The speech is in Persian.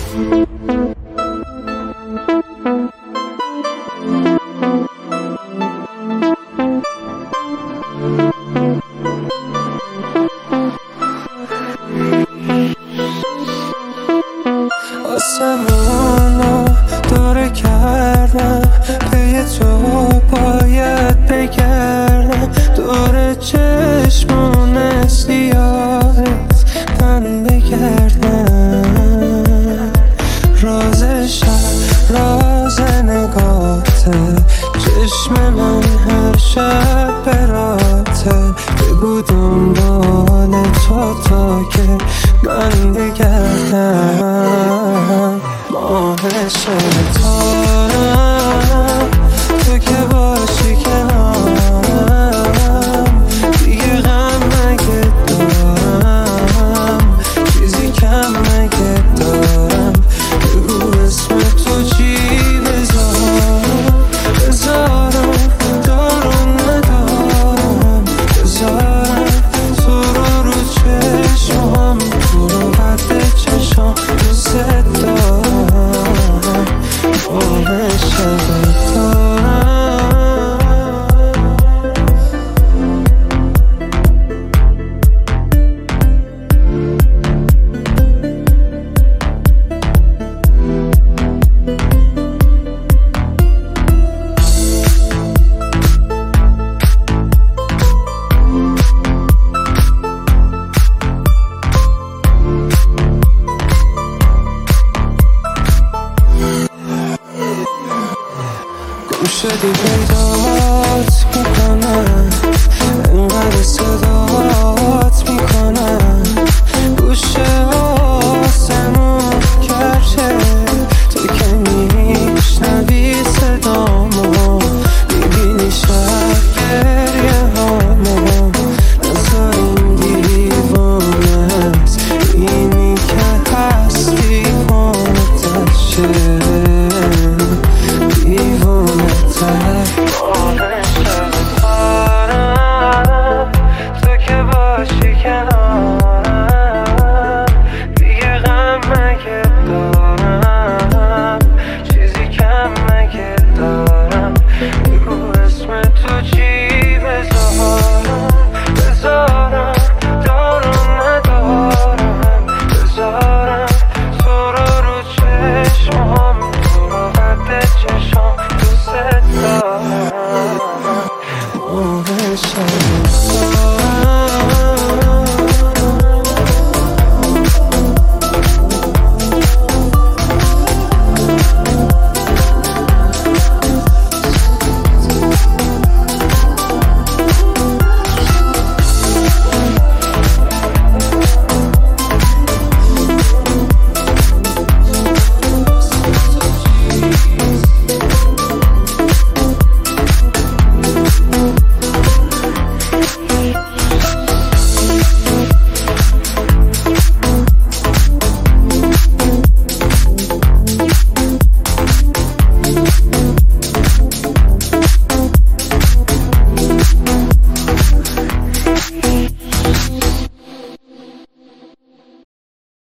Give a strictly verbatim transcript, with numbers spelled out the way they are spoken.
آسمونو دوره کردم، پی تو باید بگردم، دور چشمون سیاهت من بگردم. راز شب راز نگاته، چشم من هر شب براته، بگو دنبال تو تا که من بگردم. ماه ستارم تو که باشی کنارم، دیگه غم مگه دارم، چیزی کم مگه دارم، بگو اسم تو چی بذارم، بذارم دارم ندارم، بذارم تو رو رو چشمام، تو رو قد چشم دوست دارم. ماه ستارم گم شدی پیدات میکنم، انقدر صدا